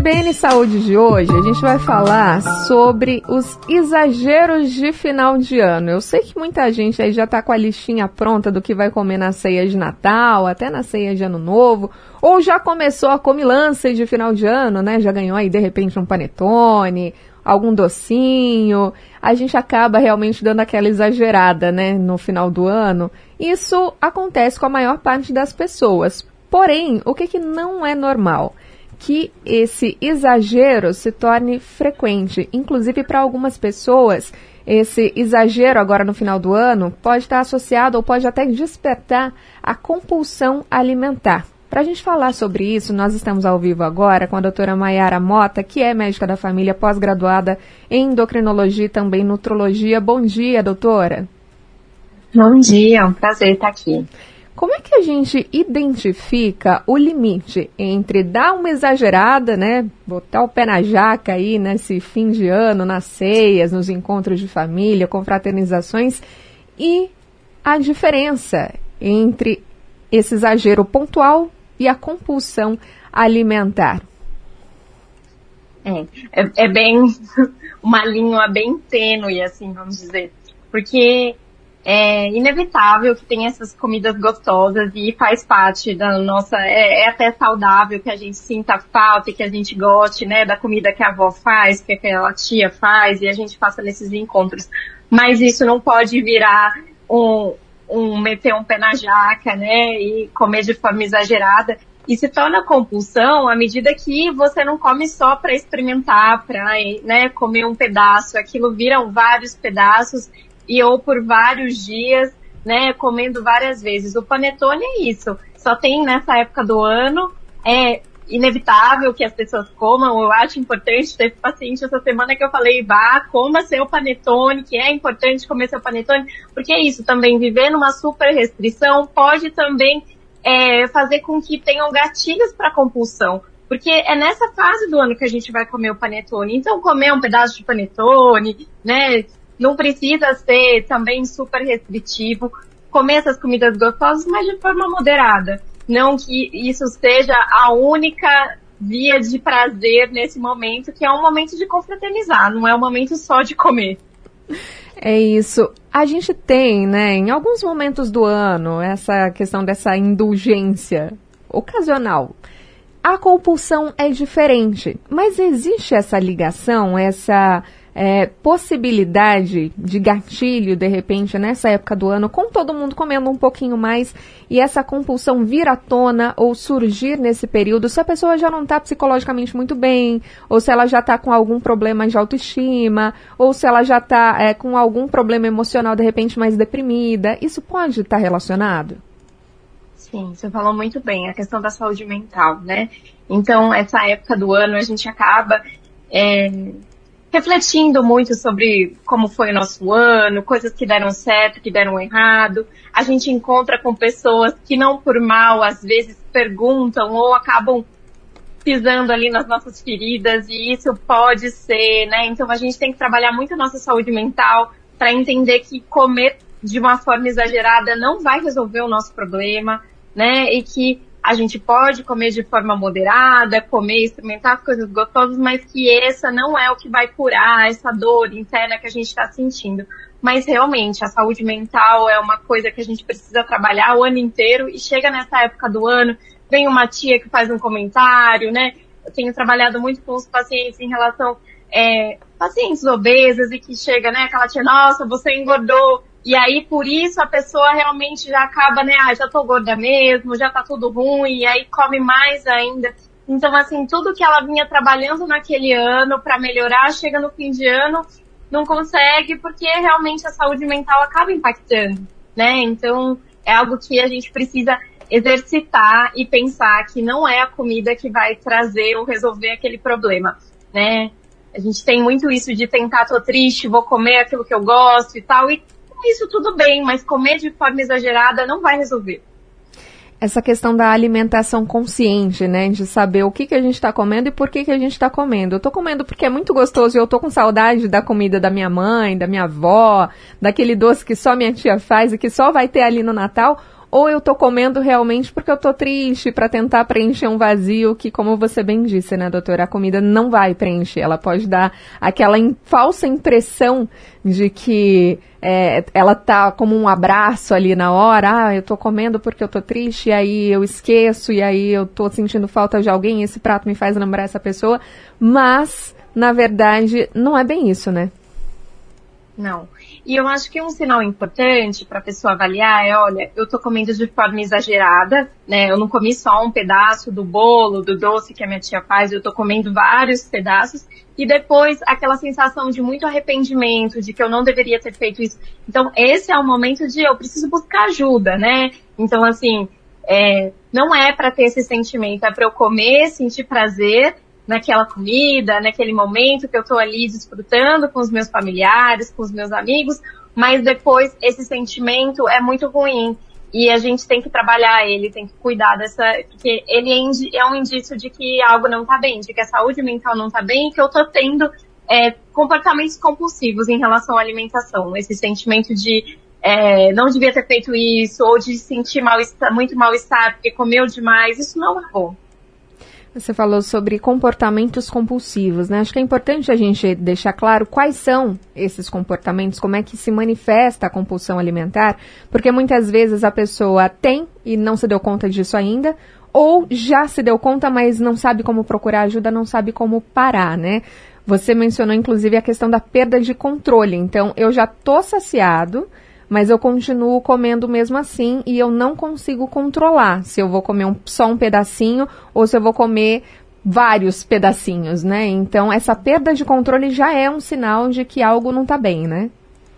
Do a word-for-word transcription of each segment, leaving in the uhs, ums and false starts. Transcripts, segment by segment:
B N Saúde de hoje, a gente vai falar sobre os exageros de final de ano. Eu sei que muita gente aí já está com a listinha pronta do que vai comer na ceia de Natal, até na ceia de Ano Novo, ou já começou a comilança de final de ano, né? Já ganhou aí, de repente, um panetone, algum docinho. A gente acaba realmente dando aquela exagerada, né, no final do ano. Isso acontece com a maior parte das pessoas. Porém, o que, que não é normal? Que esse exagero se torne frequente. Inclusive, para algumas pessoas, esse exagero agora no final do ano pode estar associado ou pode até despertar a compulsão alimentar. Para a gente falar sobre isso, nós estamos ao vivo agora com a doutora Maiara Mota, que é médica da família, pós-graduada em endocrinologia e também nutrologia. Bom dia, doutora. Bom dia, é um prazer estar aqui. Como é que a gente identifica o limite entre dar uma exagerada, né, botar o pé na jaca aí nesse fim de ano, nas ceias, nos encontros de família, confraternizações, e a diferença entre esse exagero pontual e a compulsão alimentar? É, é, é bem uma linha bem tênue, assim, vamos dizer, porque é inevitável que tenha essas comidas gostosas e faz parte da nossa, é, é até saudável que a gente sinta falta e que a gente goste, né, da comida que a avó faz, que aquela tia faz e a gente faça nesses encontros. Mas isso não pode virar um, um meter um pé na jaca, né, e comer de forma exagerada. E se torna compulsão à medida que você não come só para experimentar, para, né, comer um pedaço. Aquilo viram vários pedaços e ou por vários dias, né, comendo várias vezes. O panetone é isso, só tem nessa época do ano, é inevitável que as pessoas comam. Eu acho importante, teve paciente essa semana que eu falei, vá, coma seu panetone, que é importante comer seu panetone, porque é isso também, viver numa super restrição pode também é, fazer com que tenham gatilhos para compulsão. Porque é nessa fase do ano que a gente vai comer o panetone. Então, comer um pedaço de panetone, né, não precisa ser também super restritivo, comer essas comidas gostosas, mas de forma moderada. Não que isso seja a única via de prazer nesse momento, que é um momento de confraternizar, não é um momento só de comer. É isso. A gente tem, né, em alguns momentos do ano, essa questão dessa indulgência ocasional. A compulsão é diferente, mas existe essa ligação, essa É, possibilidade de gatilho, de repente, nessa época do ano, com todo mundo comendo um pouquinho mais, e essa compulsão vir à tona ou surgir nesse período, se a pessoa já não está psicologicamente muito bem, ou se ela já está com algum problema de autoestima, ou se ela já está é, com algum problema emocional, de repente, mais deprimida, isso pode estar relacionado? Sim, você falou muito bem, a questão da saúde mental, né? Então, essa época do ano, a gente acaba É, refletindo muito sobre como foi o nosso ano, coisas que deram certo, que deram errado. A gente encontra com pessoas que não por mal, às vezes perguntam ou acabam pisando ali nas nossas feridas, e isso pode ser, né? Então a gente tem que trabalhar muito a nossa saúde mental para entender que comer de uma forma exagerada não vai resolver o nosso problema, né? E que a gente pode comer de forma moderada, comer, experimentar coisas gostosas, mas que essa não é o que vai curar essa dor interna que a gente está sentindo. Mas realmente, a saúde mental é uma coisa que a gente precisa trabalhar o ano inteiro, e chega nessa época do ano, vem uma tia que faz um comentário, né? Eu tenho trabalhado muito com os pacientes em relação, é, pacientes obesas, e que chega, né, aquela tia, nossa, você engordou. E aí, por isso, a pessoa realmente já acaba, né, ah, já tô gorda mesmo, já tá tudo ruim, e aí come mais ainda. Então, assim, tudo que ela vinha trabalhando naquele ano para melhorar, chega no fim de ano, não consegue, porque realmente a saúde mental acaba impactando, né? Então, é algo que a gente precisa exercitar e pensar que não é a comida que vai trazer ou resolver aquele problema, né? A gente tem muito isso de tentar, tô triste, vou comer aquilo que eu gosto e tal, e isso tudo bem, mas comer de forma exagerada não vai resolver. Essa questão da alimentação consciente, né, de saber o que, que a gente está comendo e por que, que a gente está comendo. Eu estou comendo porque é muito gostoso e eu estou com saudade da comida da minha mãe, da minha avó, daquele doce que só minha tia faz e que só vai ter ali no Natal, ou eu tô comendo realmente porque eu tô triste, para tentar preencher um vazio que, como você bem disse, né, doutora, a comida não vai preencher, ela pode dar aquela in- falsa impressão de que é, ela tá como um abraço ali na hora, ah, eu tô comendo porque eu tô triste, e aí eu esqueço, e aí eu tô sentindo falta de alguém, esse prato me faz lembrar essa pessoa, mas, na verdade, não é bem isso, né? Não. E eu acho que um sinal importante para a pessoa avaliar é, olha, eu tô comendo de forma exagerada, né? Eu não comi só um pedaço do bolo, do doce que a minha tia faz, eu tô comendo vários pedaços. E depois aquela sensação de muito arrependimento, de que eu não deveria ter feito isso. Então esse é o momento de eu preciso buscar ajuda, né? Então assim, é, não é para ter esse sentimento, é para eu comer, sentir prazer naquela comida, naquele momento que eu tô ali desfrutando com os meus familiares, com os meus amigos, mas depois esse sentimento é muito ruim e a gente tem que trabalhar ele, tem que cuidar dessa, porque ele é, indi- é um indício de que algo não tá bem, de que a saúde mental não tá bem e que eu tô tendo é, comportamentos compulsivos em relação à alimentação, esse sentimento de é, não devia ter feito isso, ou de sentir mal-estar, muito mal-estar porque comeu demais, isso não é bom. Você falou sobre comportamentos compulsivos, né? Acho que é importante a gente deixar claro quais são esses comportamentos, como é que se manifesta a compulsão alimentar, porque muitas vezes a pessoa tem e não se deu conta disso ainda, ou já se deu conta, mas não sabe como procurar ajuda, não sabe como parar, né? Você mencionou, inclusive, a questão da perda de controle. Então, eu já tô saciado, mas eu continuo comendo mesmo assim e eu não consigo controlar se eu vou comer um, só um pedacinho ou se eu vou comer vários pedacinhos, né? Então, essa perda de controle já é um sinal de que algo não tá bem, né?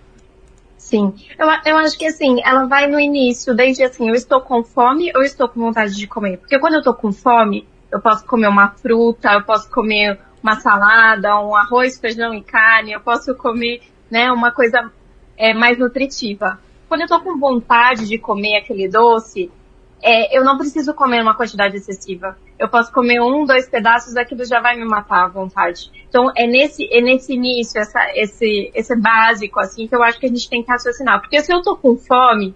Sim, eu, eu acho que assim, ela vai no início, desde assim, eu estou com fome ou eu estou com vontade de comer? Porque quando eu estou com fome, eu posso comer uma fruta, eu posso comer uma salada, um arroz, feijão e carne, eu posso comer, né, uma coisa é, mais nutritiva. Quando eu tô com vontade de comer aquele doce, é, eu não preciso comer uma quantidade excessiva. Eu posso comer um, dois pedaços, aquilo já vai me matar à vontade. Então, é nesse, é nesse início, essa, esse, esse básico, assim, que eu acho que a gente tem que raciocinar. Porque se eu tô com fome,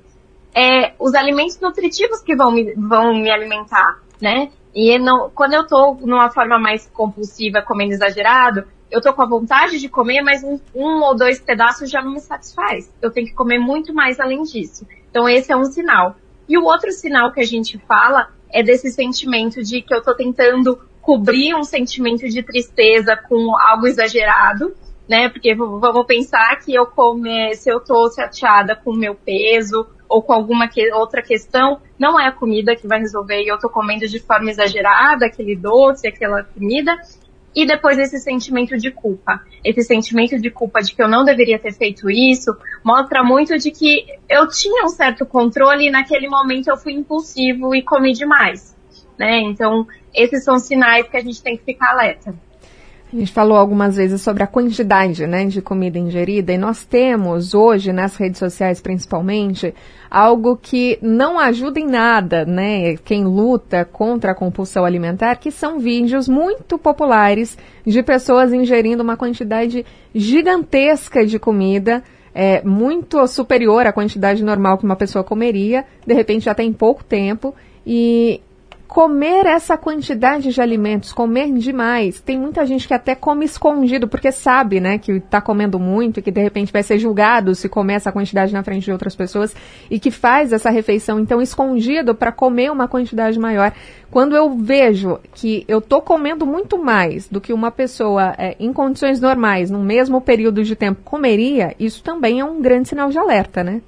é os alimentos nutritivos que vão me, vão me alimentar, né? E não, quando eu tô numa forma mais compulsiva, comendo exagerado, eu tô com a vontade de comer, mas um, um ou dois pedaços já não me satisfaz. Eu tenho que comer muito mais além disso. Então esse é um sinal. E o outro sinal que a gente fala é desse sentimento de que eu tô tentando cobrir um sentimento de tristeza com algo exagerado, né? Porque vamos pensar que eu come, se eu tô chateada com o meu peso ou com alguma que, outra questão, não é a comida que vai resolver e eu tô comendo de forma exagerada aquele doce, aquela comida. E depois esse sentimento de culpa. Esse sentimento de culpa de que eu não deveria ter feito isso, mostra muito de que eu tinha um certo controle e naquele momento eu fui impulsivo e comi demais, né? Então, esses são sinais que a gente tem que ficar alerta. A gente falou algumas vezes sobre a quantidade, né, de comida ingerida e nós temos hoje, nas redes sociais principalmente, algo que não ajuda em nada, né, quem luta contra a compulsão alimentar, que são vídeos muito populares de pessoas ingerindo uma quantidade gigantesca de comida, é, muito superior à quantidade normal que uma pessoa comeria, de repente já tem pouco tempo, e comer essa quantidade de alimentos, comer demais, tem muita gente que até come escondido, porque sabe, né, que está comendo muito e que de repente vai ser julgado se comer essa quantidade na frente de outras pessoas e que faz essa refeição, então, escondido para comer uma quantidade maior. Quando eu vejo que eu estou comendo muito mais do que uma pessoa é, em condições normais, no mesmo período de tempo, comeria, isso também é um grande sinal de alerta, né?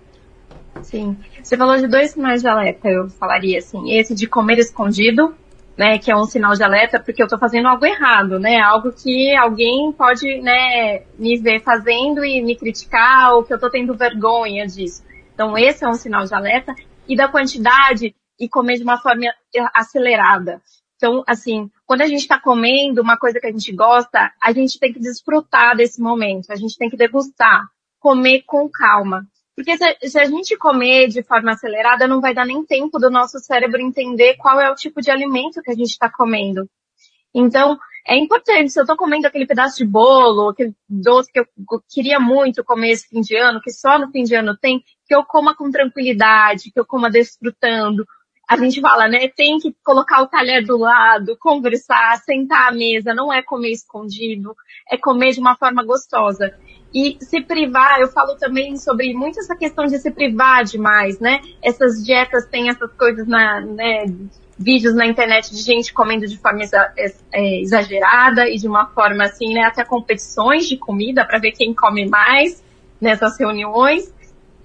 Sim. Você falou de dois sinais de alerta, eu falaria assim. Esse de comer escondido, né, que é um sinal de alerta porque eu tô fazendo algo errado, né, algo que alguém pode, né, me ver fazendo e me criticar ou que eu tô tendo vergonha disso. Então esse é um sinal de alerta. E da quantidade e comer de uma forma acelerada. Então, assim, quando a gente tá comendo uma coisa que a gente gosta, a gente tem que desfrutar desse momento, a gente tem que degustar, comer com calma. Porque se, se a gente comer de forma acelerada, não vai dar nem tempo do nosso cérebro entender qual é o tipo de alimento que a gente está comendo. Então, é importante. Se eu tô comendo aquele pedaço de bolo, aquele doce que eu queria muito comer esse fim de ano, que só no fim de ano tem, que eu coma com tranquilidade, que eu coma desfrutando. A gente fala, né, tem que colocar o talher do lado, conversar, sentar à mesa, não é comer escondido, é comer de uma forma gostosa. E se privar, eu falo também sobre muito essa questão de se privar demais, né? Essas dietas têm essas coisas na, né, vídeos na internet de gente comendo de forma exa, é, exagerada e de uma forma assim, né, até competições de comida para ver quem come mais nessas reuniões.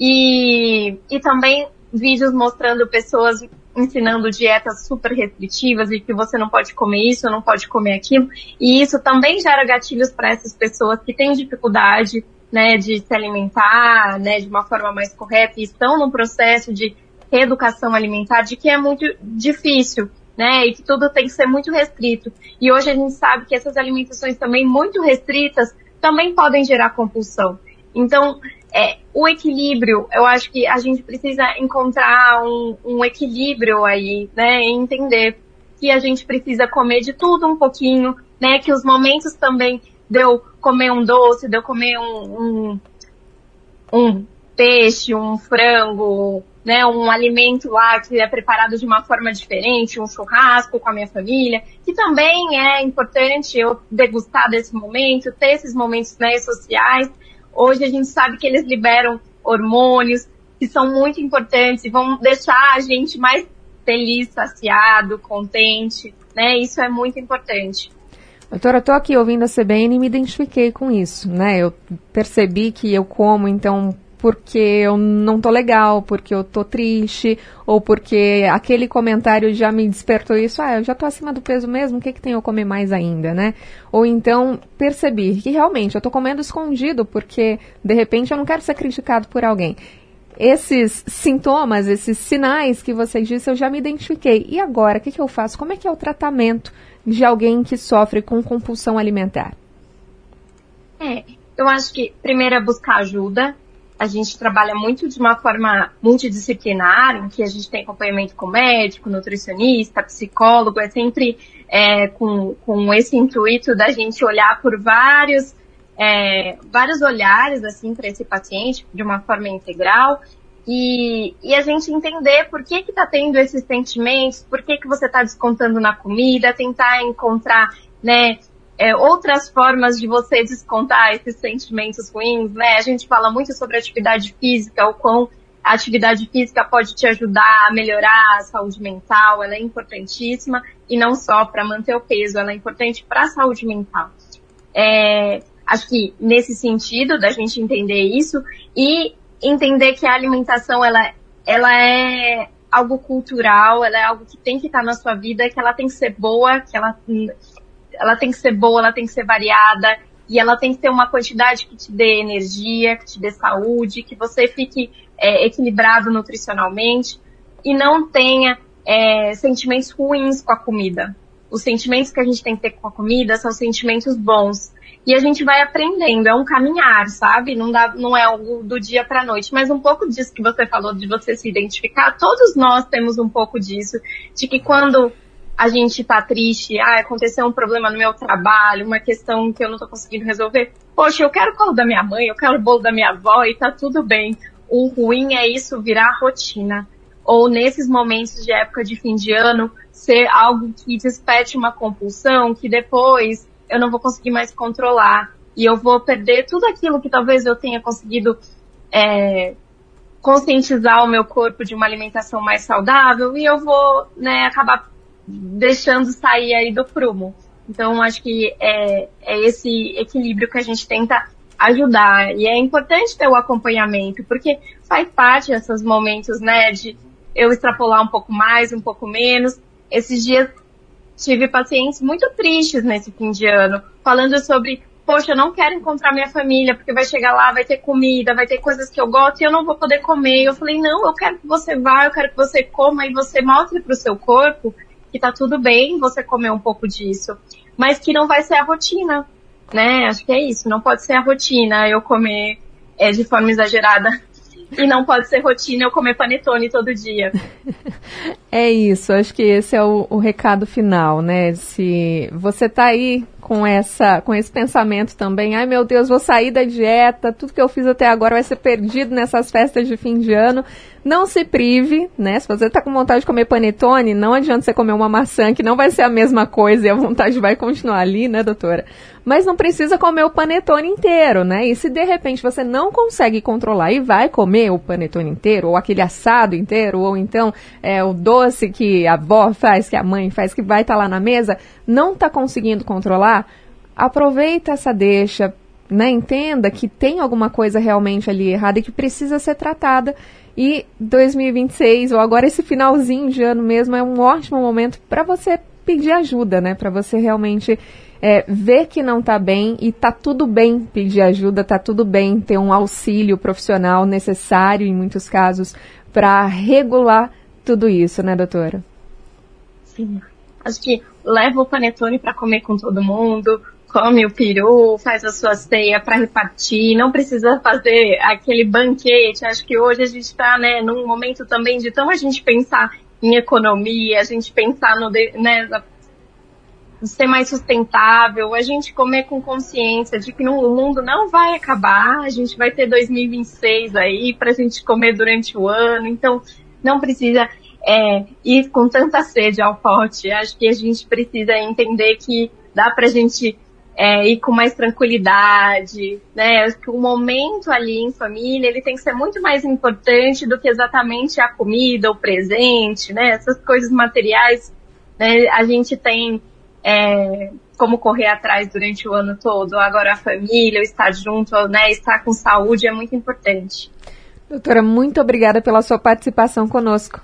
E, e também vídeos mostrando pessoas ensinando dietas super restritivas e que você não pode comer isso, não pode comer aquilo. E isso também gera gatilhos para essas pessoas que têm dificuldade, né, de se alimentar, né, de uma forma mais correta e estão num processo de reeducação alimentar, de que é muito difícil, né, e que tudo tem que ser muito restrito. E hoje a gente sabe que essas alimentações também muito restritas também podem gerar compulsão. Então, é, o equilíbrio, eu acho que a gente precisa encontrar um, um equilíbrio aí, né, e entender que a gente precisa comer de tudo um pouquinho, né, que os momentos também de eu comer um doce, de eu comer um, um, um peixe, um frango, né, um alimento lá que é preparado de uma forma diferente, um churrasco com a minha família, que também é importante eu degustar desse momento, ter esses momentos, né, sociais. Hoje a gente sabe que eles liberam hormônios que são muito importantes e vão deixar a gente mais feliz, saciado, contente, né? Isso é muito importante. Doutora, eu tô aqui ouvindo a C B N e me identifiquei com isso, né? Eu percebi que eu como, então, porque eu não tô legal, porque eu tô triste, ou porque aquele comentário já me despertou isso, ah, eu já tô acima do peso mesmo, o que que tem eu comer mais ainda, né? Ou então percebi que realmente eu tô comendo escondido, porque de repente eu não quero ser criticado por alguém. Esses sintomas, esses sinais que você disse, eu já me identifiquei. E agora, o que que eu faço? Como é que é o tratamento de alguém que sofre com compulsão alimentar? É, eu acho que primeiro é buscar ajuda. A gente trabalha muito de uma forma multidisciplinar, em que a gente tem acompanhamento com médico, nutricionista, psicólogo, é sempre é, com, com esse intuito da gente olhar por vários, é, vários olhares, assim, para esse paciente, de uma forma integral, e, e a gente entender por que que tá tendo esses sentimentos, por que que você tá descontando na comida, tentar encontrar, né, É, outras formas de você descontar esses sentimentos ruins, né? A gente fala muito sobre atividade física, o quão a atividade física pode te ajudar a melhorar a saúde mental, ela é importantíssima, e não só para manter o peso, ela é importante para a saúde mental. É, acho que nesse sentido, da gente entender isso, e entender que a alimentação, ela, ela é algo cultural, ela é algo que tem que estar na sua vida, que ela tem que ser boa, que ela... ela tem que ser boa, ela tem que ser variada, e ela tem que ter uma quantidade que te dê energia, que te dê saúde, que você fique é, equilibrado nutricionalmente e não tenha é, sentimentos ruins com a comida. Os sentimentos que a gente tem que ter com a comida são sentimentos bons. E a gente vai aprendendo, é um caminhar, sabe? Não, dá, não é algo do dia para a noite, mas um pouco disso que você falou, de você se identificar, todos nós temos um pouco disso, de que quando a gente tá triste, ah, aconteceu um problema no meu trabalho, uma questão que eu não tô conseguindo resolver. Poxa, eu quero o colo da minha mãe, eu quero o bolo da minha avó e tá tudo bem. O ruim é isso virar rotina. Ou nesses momentos de época de fim de ano, ser algo que desperte uma compulsão, que depois eu não vou conseguir mais controlar. E eu vou perder tudo aquilo que talvez eu tenha conseguido é, conscientizar o meu corpo de uma alimentação mais saudável e eu vou, né, acabar deixando sair aí do prumo. Então, acho que é, é esse equilíbrio que a gente tenta ajudar. E é importante ter o acompanhamento, porque faz parte desses momentos, né, de eu extrapolar um pouco mais, um pouco menos. Esses dias tive pacientes muito tristes nesse fim de ano, falando sobre, poxa, eu não quero encontrar minha família, porque vai chegar lá, vai ter comida, vai ter coisas que eu gosto e eu não vou poder comer. Eu falei, não, eu quero que você vá, eu quero que você coma e você mostre pro seu corpo que tá tudo bem você comer um pouco disso, mas que não vai ser a rotina, né? Acho que é isso, não pode ser a rotina eu comer é, de forma exagerada E não pode ser rotina eu comer panetone todo dia. É isso, acho que esse é o, o recado final, né? Se você tá aí com, essa, com esse pensamento também, ai meu Deus, vou sair da dieta, tudo que eu fiz até agora vai ser perdido nessas festas de fim de ano, não se prive, né? Se você tá com vontade de comer panetone, não adianta você comer uma maçã, que não vai ser a mesma coisa e a vontade vai continuar ali, né, doutora? Mas não precisa comer o panetone inteiro, né? E se de repente você não consegue controlar e vai comer o panetone inteiro, ou aquele assado inteiro, ou então é, o doce que a avó faz, que a mãe faz, que vai estar lá na mesa, não está conseguindo controlar, aproveita essa deixa, né? Entenda que tem alguma coisa realmente ali errada e que precisa ser tratada. E dois mil e vinte e seis, ou agora esse finalzinho de ano mesmo, é um ótimo momento para você pedir ajuda, né? Para você realmente é, ver que não está bem, e tá tudo bem pedir ajuda, tá tudo bem ter um auxílio profissional necessário em muitos casos para regular tudo isso, né, doutora? Sim. Acho que leva o panetone para comer com todo mundo, come o peru, faz a sua ceia para repartir, não precisa fazer aquele banquete. Acho que hoje a gente está, né, num momento também de tão a gente pensar em economia, a gente pensar no, né, ser mais sustentável, a gente comer com consciência de que no, o mundo não vai acabar, a gente vai ter dois mil e vinte e seis aí pra gente comer durante o ano, então não precisa é, ir com tanta sede ao pote. Acho que a gente precisa entender que dá pra gente é, ir com mais tranquilidade, né? Acho que o momento ali em família, ele tem que ser muito mais importante do que exatamente a comida, o presente, né? Essas coisas materiais, né? A gente tem É, como correr atrás durante o ano todo. Agora a família, o estar junto, né, estar com saúde é muito importante. Doutora, muito obrigada pela sua participação conosco.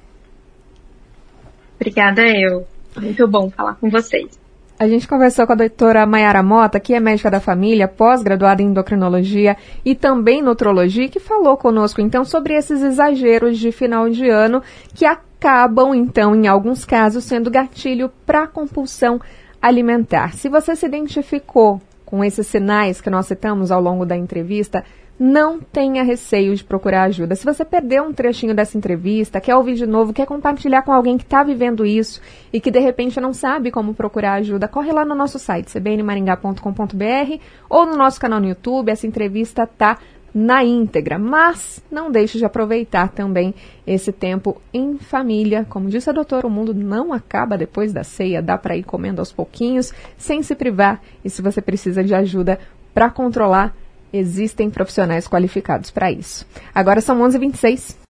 Obrigada eu. Muito bom falar com vocês. A gente conversou com a doutora Mayara Mota, que é médica da família, pós-graduada em endocrinologia e também nutrologia, que falou conosco então sobre esses exageros de final de ano que acabam então, em alguns casos, sendo gatilho para compulsão alimentar. Se você se identificou com esses sinais que nós citamos ao longo da entrevista, não tenha receio de procurar ajuda. Se você perdeu um trechinho dessa entrevista, quer ouvir de novo, quer compartilhar com alguém que está vivendo isso e que de repente não sabe como procurar ajuda, corre lá no nosso site, c b n maringá ponto com ponto b r, ou no nosso canal no YouTube. Essa entrevista está na íntegra. Mas não deixe de aproveitar também esse tempo em família. Como disse a doutora, o mundo não acaba depois da ceia, dá para ir comendo aos pouquinhos, sem se privar. E se você precisa de ajuda para controlar, existem profissionais qualificados para isso. Agora são onze e vinte e seis.